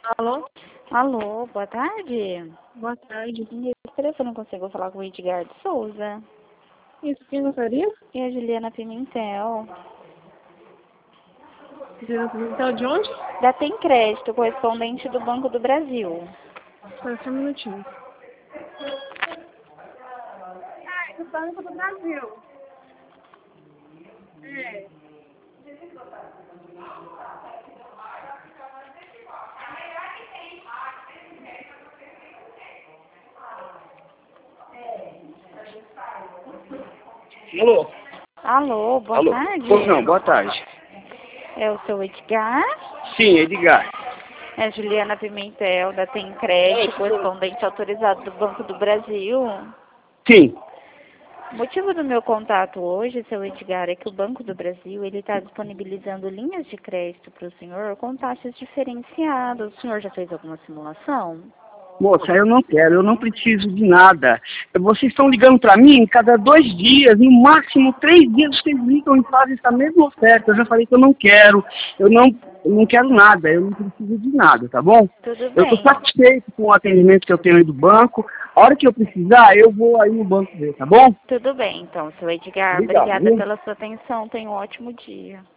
Alô? Alô, boa tarde. Boa tarde. Esse telefone não consigo falar com o Edgar de Souza. Isso, quem gostaria? E a Juliana Pimentel. Juliana Pimentel de onde? Da Tem Crédito, correspondente do Banco do Brasil. Espera só um minutinho. Do Banco do Brasil. É. Alô? Alô, boa Alô? tarde. Pois não, boa tarde. É o seu Edgar? Sim, Edgar. É a Juliana Pimentel, da Tem Crédito, correspondente autorizado do Banco do Brasil. Sim. O motivo do meu contato hoje, seu Edgar, é que o Banco do Brasil ele está disponibilizando linhas de crédito para o senhor com taxas diferenciadas. O senhor já fez alguma simulação? Moça, eu não quero, eu não preciso de nada. Vocês estão ligando para mim cada 2 dias, no máximo 3 dias vocês ligam e fazem essa mesma oferta. Eu já falei que eu não quero, eu não quero nada, eu não preciso de nada, tá bom? Tudo Eu estou bem. satisfeito com o atendimento que eu tenho aí do banco. A hora que eu precisar, eu vou aí no banco ver, tá bom? Tudo bem, então, seu Edgar. Obrigado, Obrigada viu? pela sua atenção. Tenha um ótimo dia.